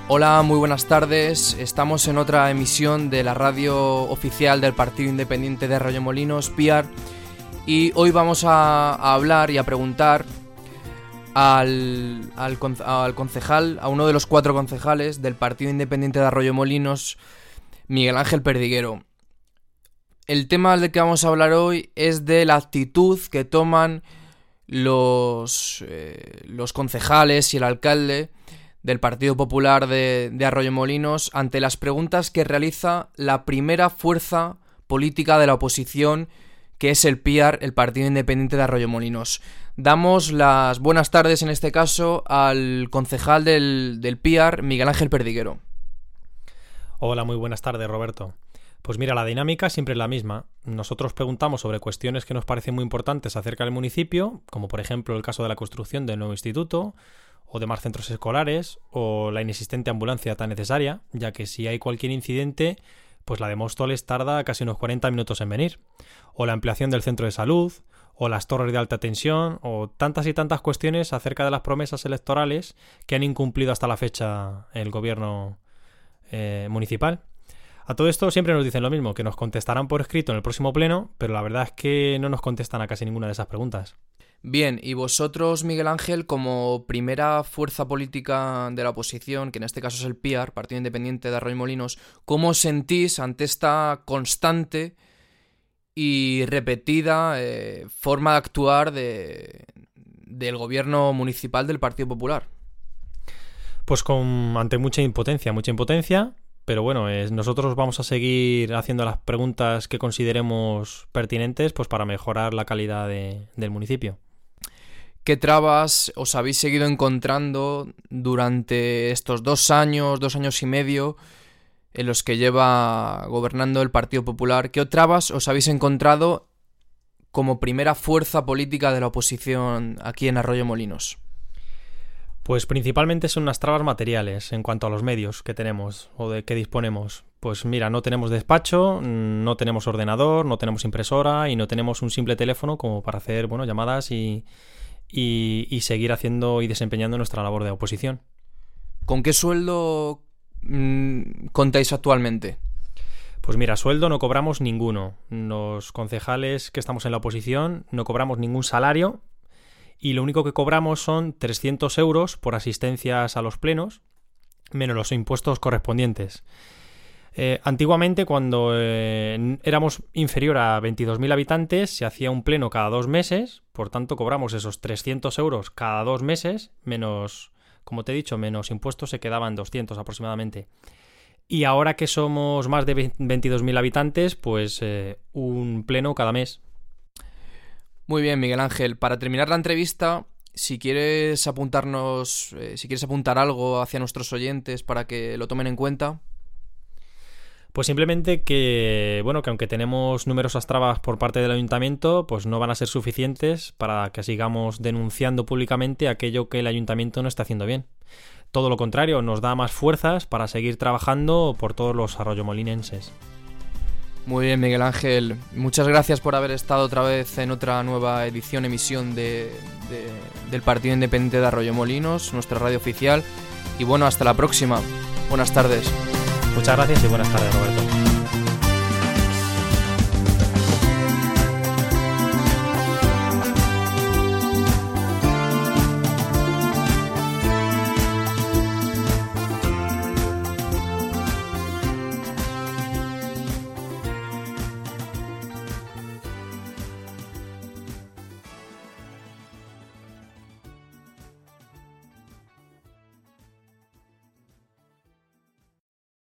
Hola, muy buenas tardes. Estamos en otra emisión de la radio oficial del Partido Independiente de Arroyomolinos, PIAR, y hoy vamos a hablar y a preguntar al concejal, a uno de los 4 concejales del Partido Independiente de Arroyomolinos, Miguel Ángel Perdiguero. El tema del que vamos a hablar hoy es de la actitud que toman los concejales y el alcalde del Partido Popular de Arroyomolinos ante las preguntas que realiza la primera fuerza política de la oposición, que es el PIAR, el Partido Independiente de Arroyomolinos. Damos las buenas tardes en este caso al concejal del PIAR, Miguel Ángel Perdiguero. Hola, muy buenas tardes, Roberto. Pues mira, la dinámica siempre es la misma. Nosotros preguntamos sobre cuestiones que nos parecen muy importantes acerca del municipio, como por ejemplo el caso de la construcción del nuevo instituto, o de más centros escolares, o la inexistente ambulancia tan necesaria, ya que si hay cualquier incidente, pues la de Móstoles tarda casi unos 40 minutos en venir, o la ampliación del centro de salud, o las torres de alta tensión, o tantas y tantas cuestiones acerca de las promesas electorales que han incumplido hasta la fecha el gobierno municipal. A todo esto siempre nos dicen lo mismo, que nos contestarán por escrito en el próximo pleno, pero la verdad es que no nos contestan a casi ninguna de esas preguntas. Bien, y vosotros, Miguel Ángel, como primera fuerza política de la oposición, que en este caso es el PIAR, Partido Independiente de Arroyomolinos, ¿cómo os sentís ante esta constante y repetida forma de actuar del gobierno municipal del Partido Popular? Pues ante mucha impotencia, pero bueno, nosotros vamos a seguir haciendo las preguntas que consideremos pertinentes, pues para mejorar la calidad del municipio. ¿Qué trabas os habéis seguido encontrando durante estos 2 años y medio en los que lleva gobernando el Partido Popular? ¿Qué trabas os habéis encontrado como primera fuerza política de la oposición aquí en Arroyomolinos? Pues principalmente son unas trabas materiales en cuanto a los medios que tenemos o de que disponemos. Pues mira, no tenemos despacho, no tenemos ordenador, no tenemos impresora y no tenemos un simple teléfono como para hacer llamadas y seguir haciendo y desempeñando nuestra labor de oposición. ¿Con qué sueldo contáis actualmente? Pues mira, sueldo no cobramos ninguno. Los concejales que estamos en la oposición no cobramos ningún salario. Y lo único que cobramos son 300 euros por asistencias a los plenos, menos los impuestos correspondientes. Antiguamente, cuando éramos inferior a 22.000 habitantes, se hacía un pleno cada 2 meses, por tanto cobramos esos 300 euros cada 2 meses, menos, como te he dicho, menos impuestos, se quedaban 200 aproximadamente. Y ahora que somos más de 22.000 habitantes, pues un pleno cada mes. Muy bien, Miguel Ángel. Para terminar la entrevista, si quieres apuntar algo hacia nuestros oyentes para que lo tomen en cuenta. Pues simplemente que aunque tenemos numerosas trabas por parte del ayuntamiento, pues no van a ser suficientes para que sigamos denunciando públicamente aquello que el ayuntamiento no está haciendo bien. Todo lo contrario, nos da más fuerzas para seguir trabajando por todos los arroyomolinenses. Muy bien, Miguel Ángel. Muchas gracias por haber estado otra vez en otra nueva emisión del Partido Independiente de Arroyomolinos, nuestra radio oficial. Y hasta la próxima. Buenas tardes. Muchas gracias y buenas tardes, Roberto.